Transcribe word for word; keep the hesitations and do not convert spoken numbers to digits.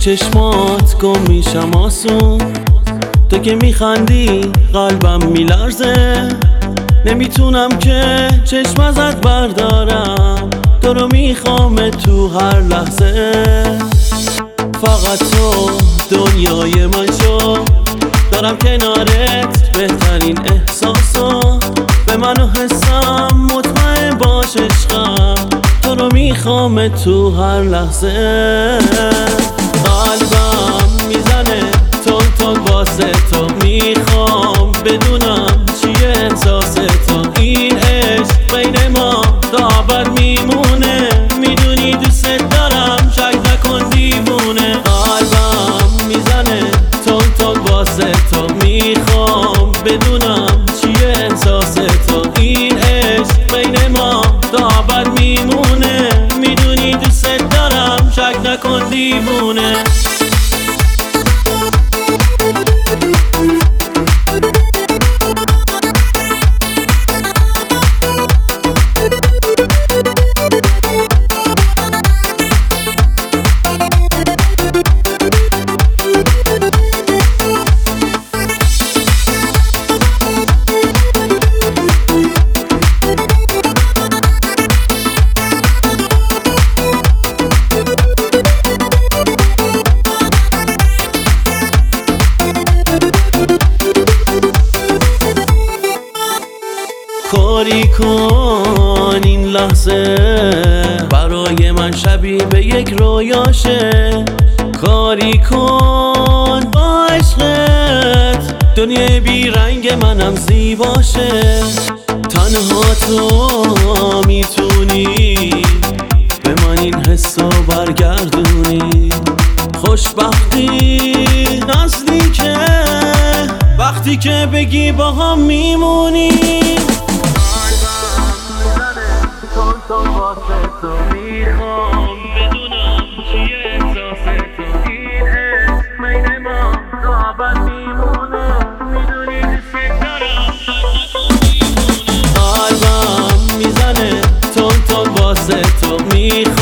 چشمات گم میشم آسون، تو که میخندی قلبم میلرزه، نمیتونم که چشم ازت بردارم، تو رو میخوام تو هر لحظه. فقط تو دنیای من شو، دارم کنارت بهترین احساسو، به من و حسم مطمئن باش عشقم، تو رو میخوام تو هر لحظه. قلبم میزنه تون تون واسه تو، میخوام بدونم چیه احساس تو، این عشق بین ما تا ابد میمونه، میدونی دوست دارم شک نکن دیوونه. قلبم میزنه تون تون واسه تو، میخوام بدونم چیه احساس تو، این عشق بین ما تا ابد میمونه، میدونی دوست دارم شک نکن دیوونه. کاری کن این لحظه برای من شبیه به یک رویاشه، کاری کن با عشقت دنیای بی رنگ منم زیباشه، تنها تو میتونی به من این حسو برگردونی. خوشبختی نزدیکه وقتی که بگی با هم میمونی. تون تون واسه تو، میخوام بدونم چیه احساس تو، این عشق بین ما تا ابد میمونه، میدونی دوست دارم شک نکن دیوونه. قلبم میزنه تون تون واسه تو، میخوام